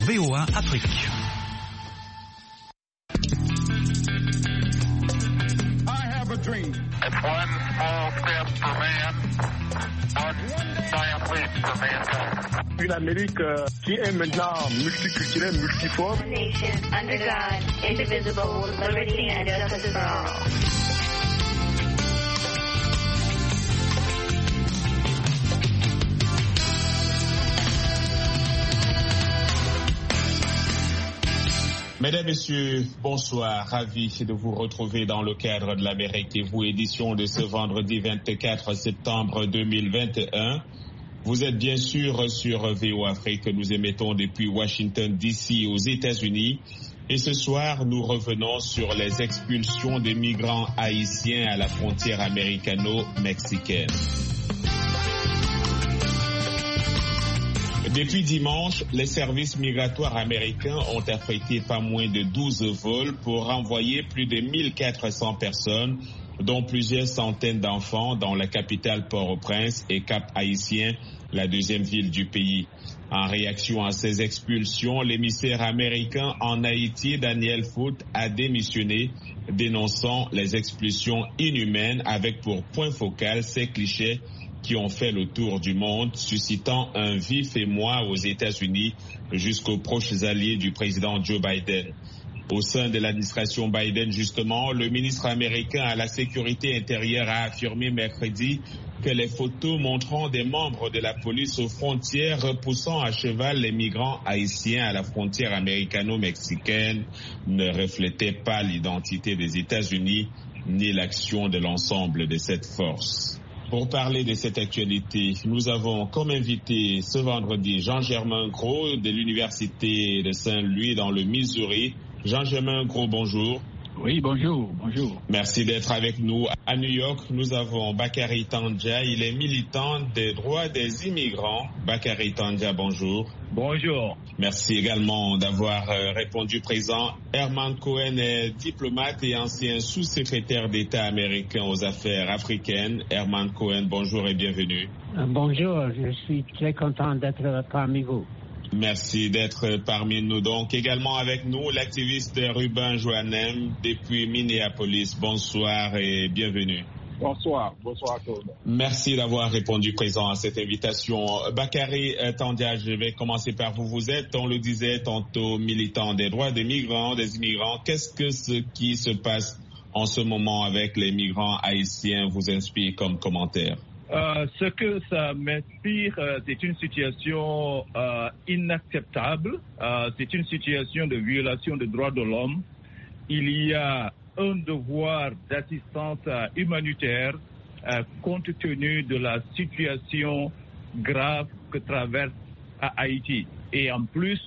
VOA Afrique. I have a dream. It's one small step for man, one giant leap for mankind. Une Amérique qui est maintenant multiculturelle, multiforme. Nation under God, indivisible, with liberty and justice for all. Mesdames, Messieurs, bonsoir. Ravi de vous retrouver dans le cadre de l'Amérique et vous, édition de ce vendredi 24 septembre 2021. Vous êtes bien sûr sur VOA Afrique. Nous émettons depuis Washington DC aux États-Unis. Et ce soir, nous revenons sur les expulsions des migrants haïtiens à la frontière américano-mexicaine. Depuis dimanche, les services migratoires américains ont affrété pas moins de 12 vols pour renvoyer plus de 1400 personnes, dont plusieurs centaines d'enfants, dans la capitale Port-au-Prince et Cap-Haïtien, la deuxième ville du pays. En réaction à ces expulsions, l'émissaire américain en Haïti, Daniel Foote, a démissionné, dénonçant les expulsions inhumaines avec pour point focal ces clichés qui ont fait le tour du monde, suscitant un vif émoi aux États-Unis jusqu'aux proches alliés du président Joe Biden. Au sein de l'administration Biden, justement, le ministre américain à la sécurité intérieure a affirmé mercredi que les photos montrant des membres de la police aux frontières repoussant à cheval les migrants haïtiens à la frontière américano-mexicaine ne reflétaient pas l'identité des États-Unis ni l'action de l'ensemble de cette force. Pour parler de cette actualité, nous avons comme invité ce vendredi Jean-Germain Gros de l'Université de Saint-Louis dans le Missouri. Jean-Germain Gros, bonjour. Oui, bonjour. Merci d'être avec nous. À New York, nous avons Bakary Tandja. Il est militant des droits des immigrants. Bakary Tandja, bonjour. Bonjour. Merci également d'avoir répondu présent. Herman Cohen est diplomate et ancien sous-secrétaire d'État américain aux affaires africaines. Herman Cohen, bonjour et bienvenue. Bonjour, je suis très content d'être parmi vous. Merci d'être parmi nous. Donc, également avec nous, l'activiste Ruben Joannem depuis Minneapolis. Bonsoir et bienvenue. Bonsoir à tous. Merci d'avoir répondu présent à cette invitation. Bakary Tandja, je vais commencer par vous. Vous êtes, on le disait tantôt, militant des droits des migrants, des immigrants. Qu'est-ce que ce qui se passe en ce moment avec les migrants haïtiens vous inspire comme commentaire? Ce que ça m'inspire, c'est une situation inacceptable. C'est une situation de violation des droits de l'homme. Il y a un devoir d'assistance humanitaire compte tenu de la situation grave que traverse Haïti. Et en plus,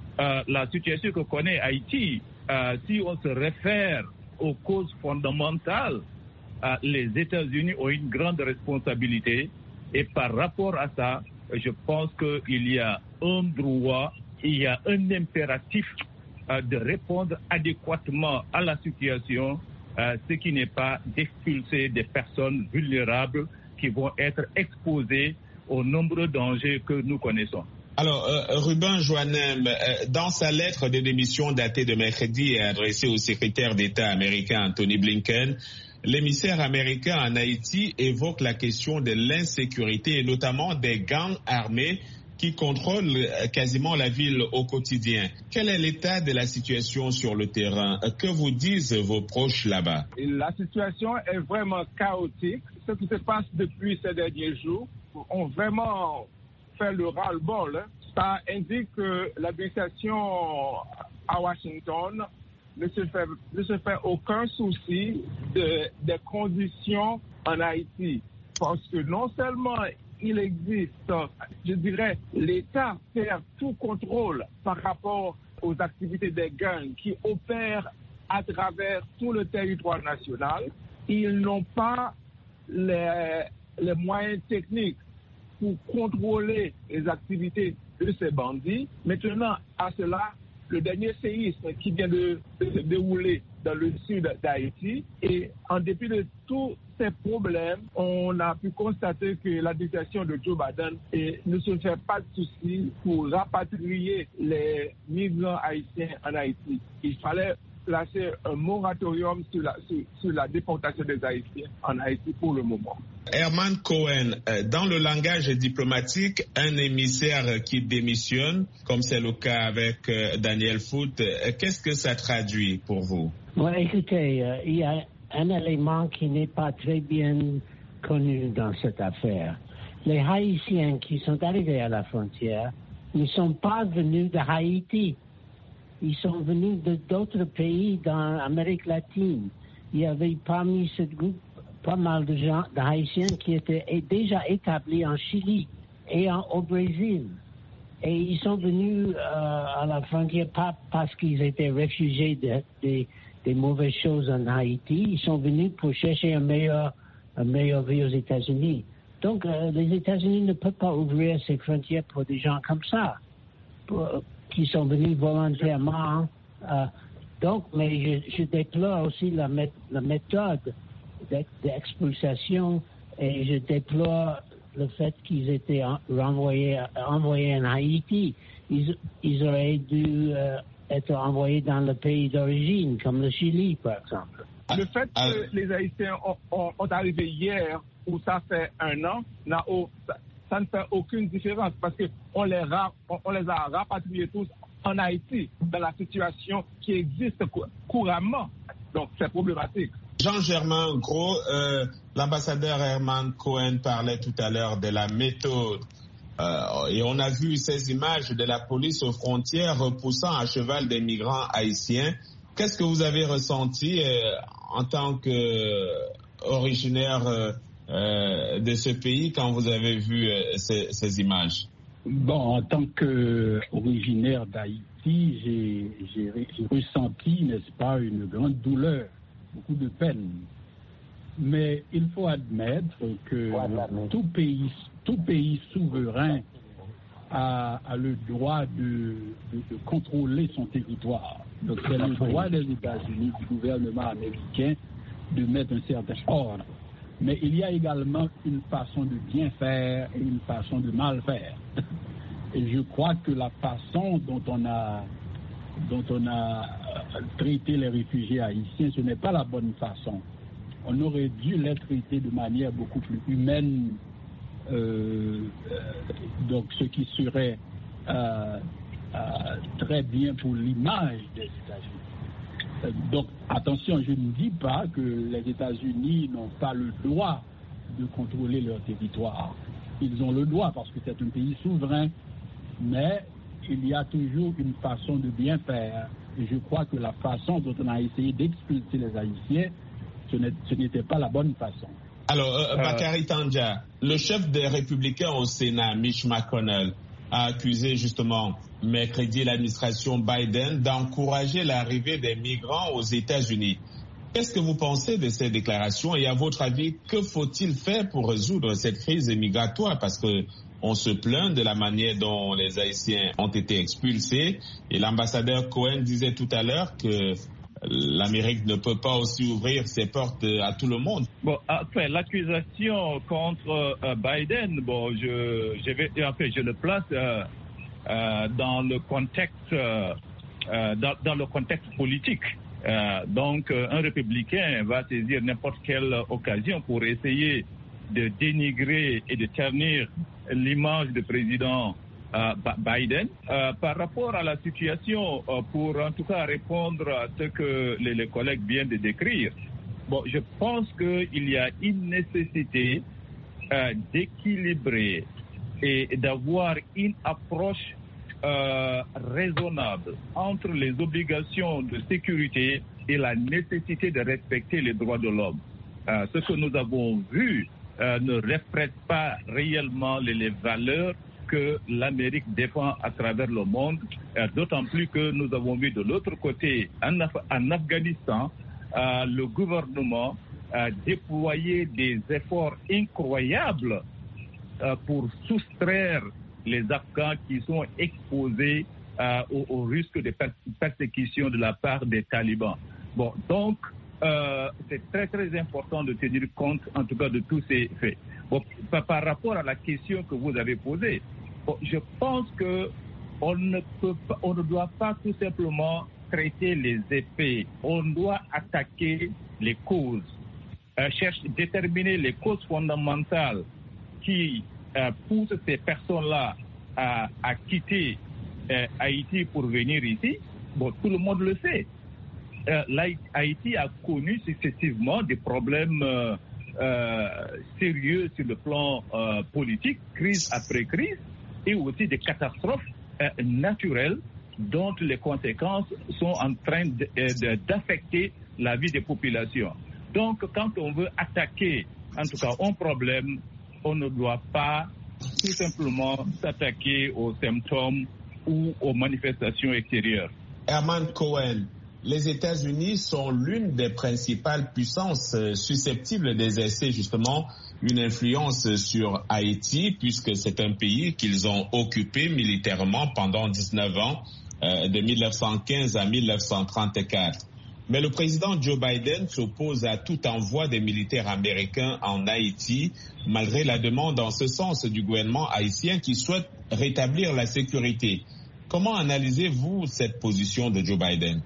la situation que connaît Haïti, si on se réfère aux causes fondamentales, les États-Unis ont une grande responsabilité et par rapport à ça, je pense qu'il y a un droit, il y a un impératif de répondre adéquatement à la situation, ce qui n'est pas d'expulser des personnes vulnérables qui vont être exposées aux nombreux dangers que nous connaissons. Alors, Ruben Joannem, dans sa lettre de démission datée de mercredi et adressée au secrétaire d'État américain Anthony Blinken, l'émissaire américain en Haïti évoque la question de l'insécurité et notamment des gangs armés qui contrôlent quasiment la ville au quotidien. Quel est l'état de la situation sur le terrain? Que vous disent vos proches là-bas? La situation est vraiment chaotique. Ce qui se passe depuis ces derniers jours ont vraiment fait le ras-le-bol. Ça indique que l'administration à Washington ne se fait aucun souci des conditions en Haïti. Parce que non seulement il existe, je dirais, l'État perd tout contrôle par rapport aux activités des gangs qui opèrent à travers tout le territoire national. Ils n'ont pas les moyens techniques pour contrôler les activités de ces bandits. Maintenant, à cela, le dernier séisme qui vient de se dérouler dans le sud d'Haïti, et en dépit de tous ces problèmes, on a pu constater que l'administration de Joe Biden ne se fait pas de soucis pour rapatrier les migrants haïtiens en Haïti. Il fallait placer un moratorium sur la déportation des Haïtiens en Haïti pour le moment. Herman Cohen, dans le langage diplomatique, un émissaire qui démissionne, comme c'est le cas avec Daniel Foote, qu'est-ce que ça traduit pour vous? Écoutez, il y a un élément qui n'est pas très bien connu dans cette affaire. Les Haïtiens qui sont arrivés à la frontière ne sont pas venus de Haïti. Ils sont venus d'autres pays dans l'Amérique latine. Il y avait parmi ce groupe pas mal de gens, de Haïtiens qui étaient déjà établis en Chili et au Brésil. Et ils sont venus à la frontière pas parce qu'ils étaient réfugiés des mauvaises choses en Haïti. Ils sont venus pour chercher un meilleur vie aux États-Unis. Donc, les États-Unis ne peuvent pas ouvrir ses frontières pour des gens comme ça, qui sont venus volontairement. Mais je déplore aussi la méthode d'expulsation et je déplore le fait qu'ils étaient envoyés en Haïti. Ils auraient dû être envoyés dans le pays d'origine, comme le Chili, par exemple. Le fait que les Haïtiens ont arrivé hier, ou ça fait un an, ça ne fait aucune différence parce qu'on les a rapatriés tous en Haïti, dans la situation qui existe couramment. Donc, c'est problématique. Jean-Germain Gros, l'ambassadeur Herman Cohen parlait tout à l'heure de la méthode. Et on a vu ces images de la police aux frontières repoussant à cheval des migrants haïtiens. Qu'est-ce que vous avez ressenti en tant qu'originaire de ce pays quand vous avez vu ces images? Bon, en tant qu'originaire d'Haïti, j'ai ressenti, n'est-ce pas, une grande douleur, beaucoup de peine. Mais il faut admettre que tout pays souverain a le droit de contrôler son territoire. Donc c'est le droit des États-Unis, du gouvernement américain, de mettre un certain ordre. Mais il y a également une façon de bien faire et une façon de mal faire. Et je crois que la façon dont on a traité les réfugiés haïtiens, ce n'est pas la bonne façon. On aurait dû les traiter de manière beaucoup plus humaine, donc ce qui serait très bien pour l'image des États-Unis. Donc attention, je ne dis pas que les États-Unis n'ont pas le droit de contrôler leur territoire. Ils ont le droit parce que c'est un pays souverain, mais il y a toujours une façon de bien faire. Et je crois que la façon dont on a essayé d'expulser les Haïtiens, ce n'était pas la bonne façon. Alors, Bakary Tandja, le chef des Républicains au Sénat, Mitch McConnell, a accusé justement mercredi l'administration Biden d'encourager l'arrivée des migrants aux États-Unis. Qu'est-ce que vous pensez de ces déclarations et à votre avis, que faut-il faire pour résoudre cette crise migratoire? Parce que on se plaint de la manière dont les Haïtiens ont été expulsés et l'ambassadeur Cohen disait tout à l'heure que l'Amérique ne peut pas aussi ouvrir ses portes à tout le monde. Bon, après, l'accusation contre Biden, bon, je le place dans le contexte, dans le contexte politique. Donc, un républicain va saisir n'importe quelle occasion pour essayer de dénigrer et de ternir l'image du président Biden. Par rapport à la situation, pour en tout cas répondre à ce que les collègues viennent de décrire, bon, je pense qu'il y a une nécessité d'équilibrer et d'avoir une approche raisonnable entre les obligations de sécurité et la nécessité de respecter les droits de l'homme. Ce que nous avons vu ne reflète pas réellement les valeurs que l'Amérique défend à travers le monde, d'autant plus que nous avons vu de l'autre côté, en Afghanistan, le gouvernement déployer des efforts incroyables pour soustraire les Afghans qui sont exposés au risque de persécution de la part des talibans. Bon, donc, c'est très très important de tenir compte, en tout cas, de tous ces faits. Bon, par rapport à la question que vous avez posée, je pense que on ne doit pas tout simplement traiter les effets. On doit attaquer les causes, déterminer les causes fondamentales qui poussent ces personnes-là à quitter Haïti pour venir ici. Bon, tout le monde le sait. Haïti a connu successivement des problèmes sérieux sur le plan politique, crise après crise, et aussi des catastrophes naturelles dont les conséquences sont en train d'affecter la vie des populations. Donc, quand on veut attaquer, en tout cas, un problème, on ne doit pas tout simplement s'attaquer aux symptômes ou aux manifestations extérieures. Herman Cohen, les États-Unis sont l'une des principales puissances susceptibles d'exercer justement une influence sur Haïti, puisque c'est un pays qu'ils ont occupé militairement pendant 19 ans, de 1915 à 1934. Mais le président Joe Biden s'oppose à tout envoi des militaires américains en Haïti, malgré la demande en ce sens du gouvernement haïtien qui souhaite rétablir la sécurité. Comment analysez-vous cette position de Joe Biden?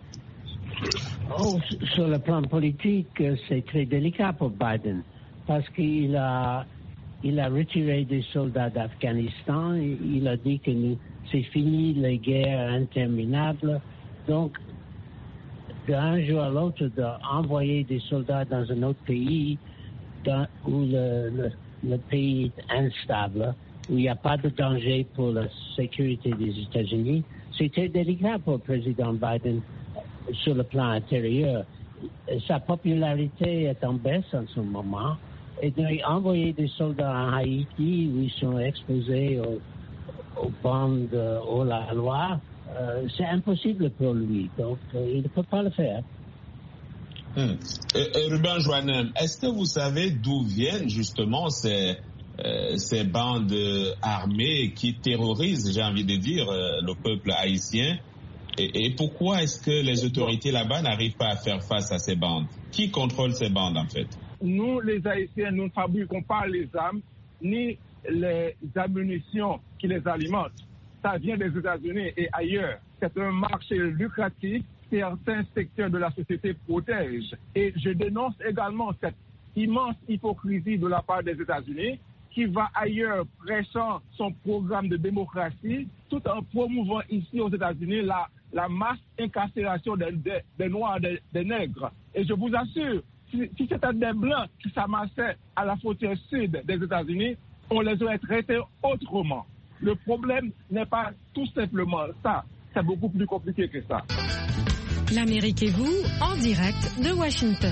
Sur le plan politique, c'est très délicat pour Biden parce qu'il a retiré des soldats d'Afghanistan. Il a dit que c'est fini les guerres interminables. Donc, d'un jour à l'autre, d'envoyer des soldats dans un autre pays où le pays est instable, où il n'y a pas de danger pour la sécurité des États-Unis, c'est très délicat pour le président Biden sur le plan intérieur. Sa popularité est en baisse en ce moment. Et d'envoyer des soldats en Haïti où ils sont exposés aux bandes hors la loi, c'est impossible pour lui. Donc, il ne peut pas le faire. Ruben Joannem, est-ce que vous savez d'où viennent justement ces bandes armées qui terrorisent, j'ai envie de dire, le peuple haïtien? Et pourquoi est-ce que les autorités là-bas n'arrivent pas à faire face à ces bandes? Qui contrôle ces bandes, en fait? Nous, les Haïtiens, nous ne fabriquons pas les armes ni les ammunitions qui les alimentent. Ça vient des États-Unis et ailleurs. C'est un marché lucratif. Certains secteurs de la société protègent. Et je dénonce également cette immense hypocrisie de la part des États-Unis qui va ailleurs prêchant son programme de démocratie tout en promouvant ici aux États-Unis la masse incarcération des Noirs, des Nègres. Et je vous assure, si c'était des Blancs qui s'amassaient à la frontière sud des États-Unis, on les aurait traités autrement. Le problème n'est pas tout simplement ça. C'est beaucoup plus compliqué que ça. L'Amérique et vous, en direct de Washington.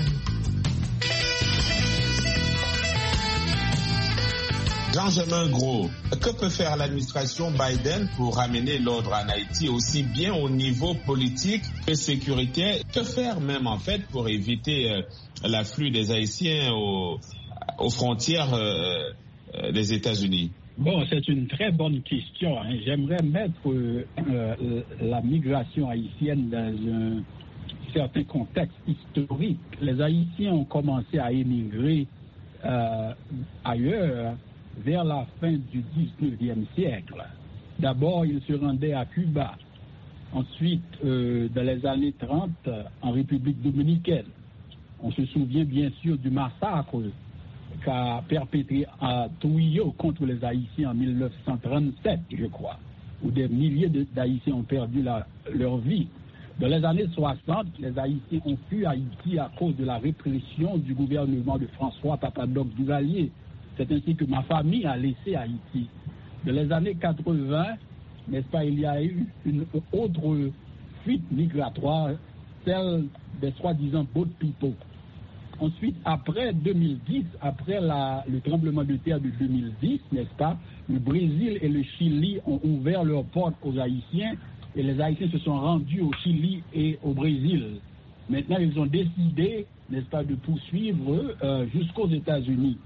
Jean-Germain Gros, que peut faire l'administration Biden pour ramener l'ordre en Haïti, aussi bien au niveau politique que sécuritaire? Que faire même en fait pour éviter l'afflux des Haïtiens aux frontières des États-Unis? Bon, c'est une très bonne question. J'aimerais mettre la migration haïtienne dans un certain contexte historique. Les Haïtiens ont commencé à émigrer ailleurs vers la fin du 19e siècle. D'abord, ils se rendaient à Cuba. Ensuite, dans les années 30, en République dominicaine. On se souvient bien sûr du massacre qu'a perpétré à Trujillo contre les Haïtiens en 1937, je crois, où des milliers d'Haïtiens ont perdu leur vie. Dans les années 60, les Haïtiens ont fui Haïti à cause de la répression du gouvernement de François Papadoc-Duvalier. C'est ainsi que ma famille a laissé Haïti. Dans les années 80, n'est-ce pas, il y a eu une autre fuite migratoire, celle des soi-disant boat people. Ensuite, après 2010, après le tremblement de terre de 2010, n'est-ce pas, le Brésil et le Chili ont ouvert leurs portes aux Haïtiens et les Haïtiens se sont rendus au Chili et au Brésil. Maintenant, ils ont décidé, n'est-ce pas, de poursuivre jusqu'aux États-Unis.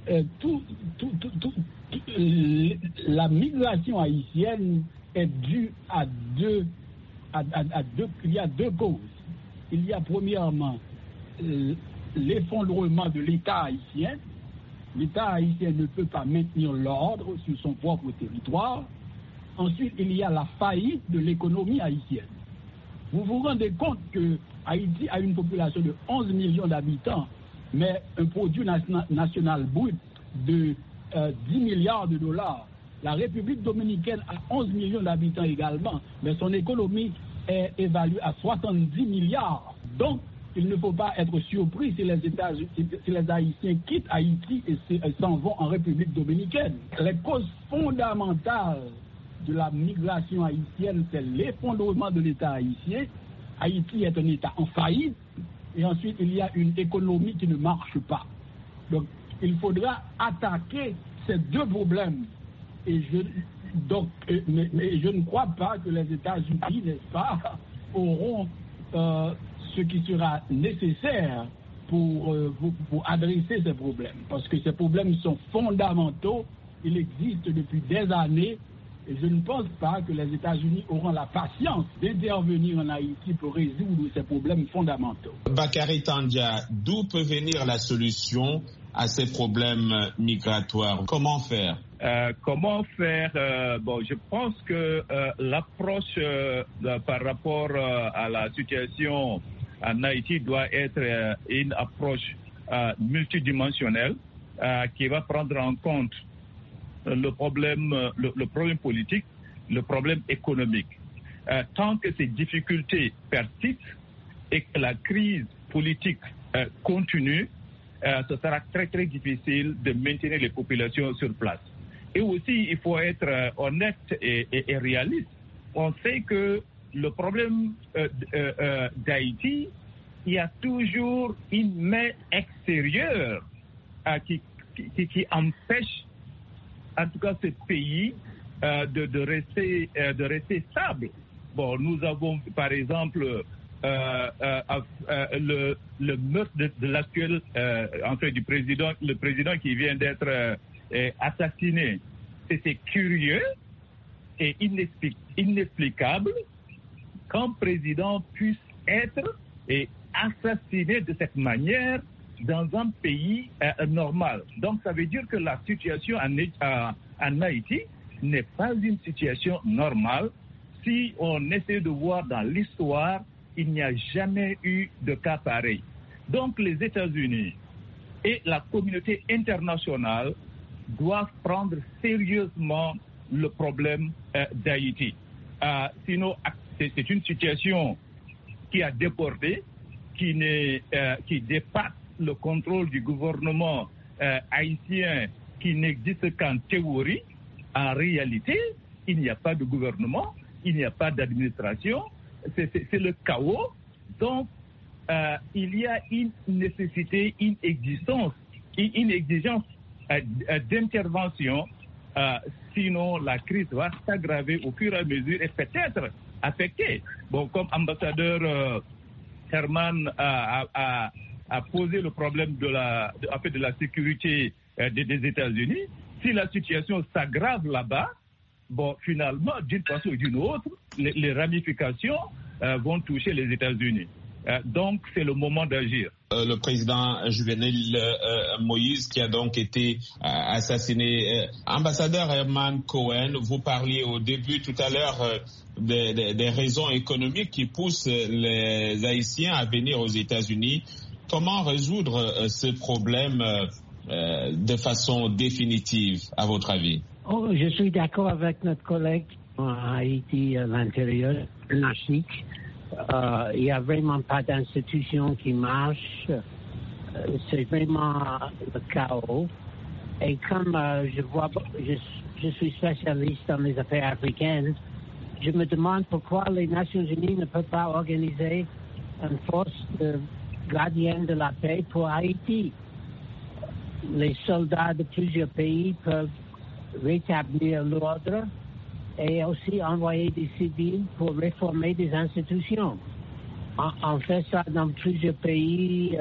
La migration haïtienne est due il y a deux causes. Il y a premièrement l'effondrement de l'État haïtien. L'État haïtien ne peut pas maintenir l'ordre sur son propre territoire. Ensuite, il y a la faillite de l'économie haïtienne. Vous vous rendez compte que Haïti a une population de 11 millions d'habitants, mais un produit national brut de 10 milliards de dollars. La République dominicaine a 11 millions d'habitants également, mais son économie est évaluée à 70 milliards. Donc, il ne faut pas être surpris si les Haïtiens quittent Haïti et s'en vont en République dominicaine. Les causes fondamentales de la migration haïtienne, c'est l'effondrement de l'État haïtien. Haïti est un État en faillite, et ensuite il y a une économie qui ne marche pas. Donc, il faudra attaquer ces deux problèmes. Et je ne crois pas que les États-Unis, n'est-ce pas, auront ce qui sera nécessaire pour adresser ces problèmes. Parce que ces problèmes sont fondamentaux, ils existent depuis des années, et je ne pense pas que les États-Unis auront la patience d'intervenir en Haïti pour résoudre ces problèmes fondamentaux. Bakary Tandia, d'où peut venir la solution à ces problèmes migratoires? Comment faire? Bon, je pense que l'approche par rapport à la situation en Haïti doit être une approche multidimensionnelle qui va prendre en compte le problème politique, le problème économique. Tant que ces difficultés persistent et que la crise politique continue, ce sera très très difficile de maintenir les populations sur place. Et aussi, il faut être honnête et réaliste. On sait que le problème d'Haïti, il y a toujours une main extérieure qui empêche, en tout cas, ce pays de rester stable. Bon, nous avons, par exemple, le meurtre de l'actuel, du président, le président qui vient d'être assassiné. C'est curieux et inexplicable qu'un président puisse être assassiné de cette manière dans un pays normal. Donc ça veut dire que la situation en Haïti n'est pas une situation normale. Si on essaie de voir dans l'histoire, il n'y a jamais eu de cas pareil. Donc les États-Unis et la communauté internationale doivent prendre sérieusement le problème d'Haïti. Sinon, c'est une situation qui a débordé, qui dépasse le contrôle du gouvernement haïtien, qui n'existe qu'en théorie. En réalité, il n'y a pas de gouvernement, il n'y a pas d'administration, c'est le chaos. Donc, il y a une nécessité, une exigence d'intervention, sinon la crise va s'aggraver au fur et à mesure et peut-être affecter. Bon, comme ambassadeur Herman a posé le problème de la sécurité des États-Unis, si la situation s'aggrave là-bas, bon, finalement, d'une façon ou d'une autre, les ramifications vont toucher les États-Unis. Donc, c'est le moment d'agir. Le président Jovenel Moïse qui a donc été assassiné. Ambassadeur Herman Cohen, vous parliez au début tout à l'heure des raisons économiques qui poussent les Haïtiens à venir aux États-Unis. Comment résoudre ce problème de façon définitive, à votre avis? Je suis d'accord avec notre collègue en Haïti, à l'intérieur, l'Afrique. Il n'y a vraiment pas d'institution qui marche. C'est vraiment le chaos. Et comme je suis spécialiste dans les affaires africaines, je me demande pourquoi les Nations Unies ne peuvent pas organiser une force de gardienne de la paix pour Haïti. Les soldats de plusieurs pays peuvent rétablir l'ordre et aussi envoyer des civils pour réformer des institutions. On fait ça dans plusieurs pays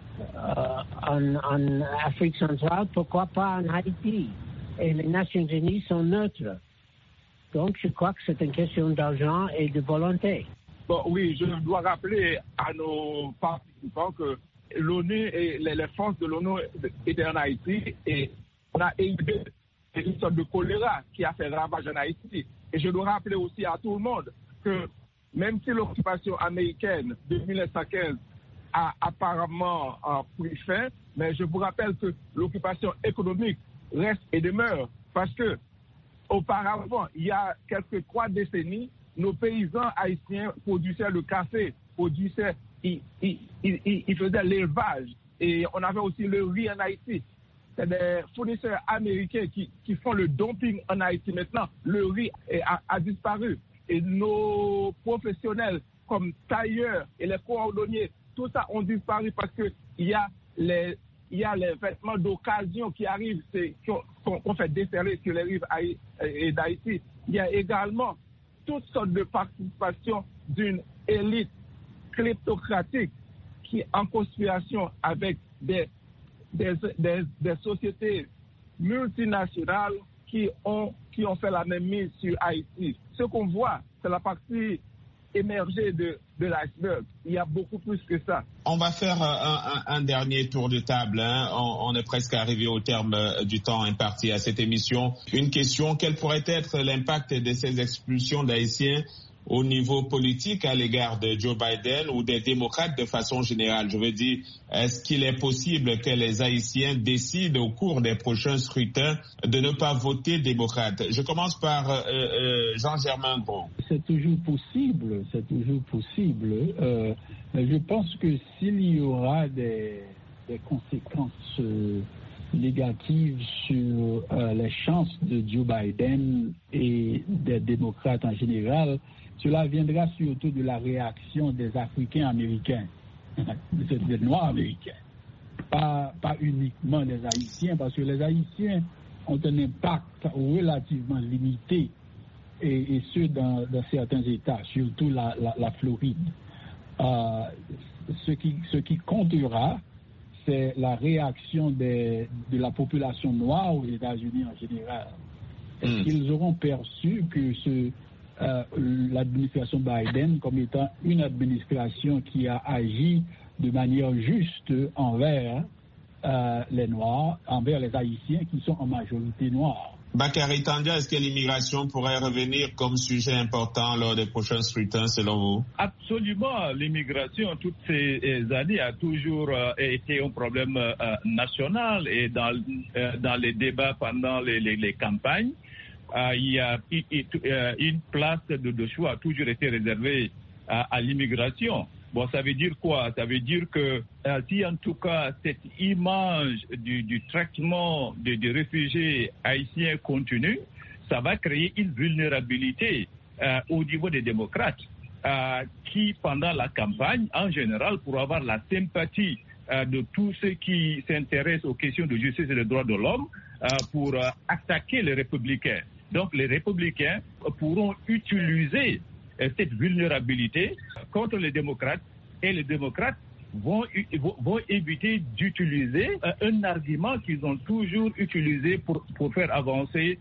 en Afrique centrale, pourquoi pas en Haïti? Et les Nations Unies sont neutres. Donc je crois que c'est une question d'argent et de volonté. Bon, oui, je dois rappeler à nos participants que l'ONU et les forces de l'ONU étaient en Haïti et on a élevé une sorte de choléra qui a fait ravage en Haïti. Et je dois rappeler aussi à tout le monde que même si l'occupation américaine de 1915 a apparemment pris fin, mais je vous rappelle que l'occupation économique reste et demeure parce que auparavant, il y a quelques 3 décennies, nos paysans haïtiens produisaient le café, ils faisaient l'élevage et on avait aussi le riz en Haïti. C'est des fournisseurs américains qui font le dumping en Haïti maintenant. Le riz a disparu et nos professionnels comme tailleurs et les cordonniers, tout ça ont disparu parce que il y a les vêtements d'occasion qui arrivent, qu'on fait déferler sur les rives d'Haïti. Il y a également toutes sortes de participation d'une élite kleptocratique qui est en conspiration avec des sociétés multinationales qui ont fait la même mise sur Haïti. Ce qu'on voit, c'est la partie émergée de l'iceberg. Il y a beaucoup plus que ça. On va faire un dernier tour de table. Hein. On est presque arrivé au terme du temps imparti à cette émission. Une question, quel pourrait être l'impact de ces expulsions d'Haïtiens au niveau politique à l'égard de Joe Biden ou des démocrates de façon générale? Je veux dire, est-ce qu'il est possible que les Haïtiens décident au cours des prochains scrutins de ne pas voter démocrate? Je commence par Jean-Germain Gros. C'est toujours possible. Je pense que s'il y aura des conséquences négatives sur les chances de Joe Biden et des démocrates en général, cela viendra surtout de la réaction des Africains américains, des Noirs américains, pas uniquement les Haïtiens, parce que les Haïtiens ont un impact relativement limité, et ce dans certains États, surtout la Floride. Ce qui comptera, c'est la réaction de la population noire aux États-Unis en général. Est-ce qu'ils auront perçu que l'administration Biden comme étant une administration qui a agi de manière juste envers les Noirs, envers les Haïtiens qui sont en majorité noirs? Bakary Tandia, est-ce que l'immigration pourrait revenir comme sujet important lors des prochains scrutins selon vous? Absolument. L'immigration, toutes ces années, a toujours été un problème national et dans les débats pendant les campagnes, il y a une place de choix a toujours été réservée à l'immigration. Bon, ça veut dire quoi? Ça veut dire que si en tout cas cette image du traitement des réfugiés haïtiens continue, ça va créer une vulnérabilité au niveau des démocrates qui, pendant la campagne, en général, pour avoir la sympathie de tous ceux qui s'intéressent aux questions de justice et de droits de l'homme, pour attaquer les républicains. Donc les républicains pourront utiliser cette vulnérabilité contre les démocrates, et les démocrates vont éviter d'utiliser un argument qu'ils ont toujours utilisé pour faire avancer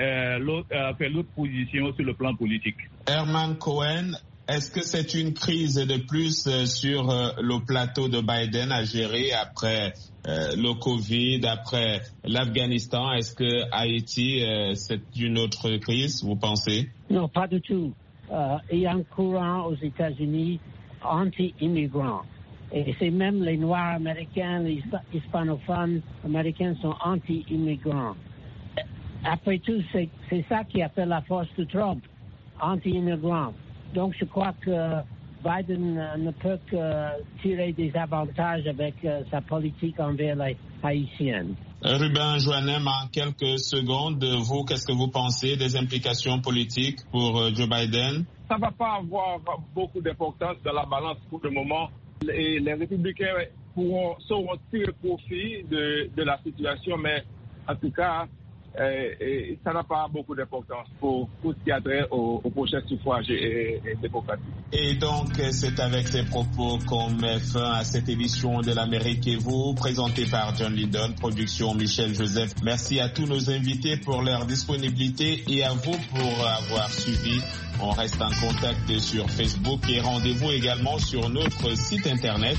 l'autre position sur le plan politique. Herman Cohen, est-ce que c'est une crise de plus sur le plateau de Biden à gérer après le Covid, après l'Afghanistan? Est-ce que Haïti, c'est une autre crise, vous pensez? Non, pas du tout. Il y a un courant aux États-Unis anti-immigrants. Et c'est même les Noirs américains, les hispanophones américains sont anti-immigrants. Après tout, c'est ça qui a fait la force de Trump, anti-immigrants. Donc je crois que Biden ne peut que tirer des avantages avec sa politique envers les Haïtiens. Ruben Joannem, en quelques secondes, vous, qu'est-ce que vous pensez des implications politiques pour Joe Biden? Ça ne va pas avoir beaucoup d'importance dans la balance pour le moment. Les républicains sauront tirer profit de la situation, mais en tout cas, et ça n'a pas beaucoup d'importance pour tout ce qui a trait au prochain suffrage et démocratique. Et donc, c'est avec ces propos qu'on met fin à cette édition de l'Amérique et vous, présentée par John Lydon, production Michel Joseph. Merci à tous nos invités pour leur disponibilité et à vous pour avoir suivi. On reste en contact sur Facebook et rendez-vous également sur notre site internet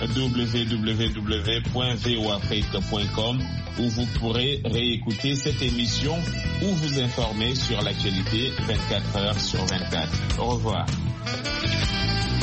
www.voafrique.com où vous pourrez réécouter cette émission ou vous informer sur l'actualité 24 heures sur 24. Au revoir.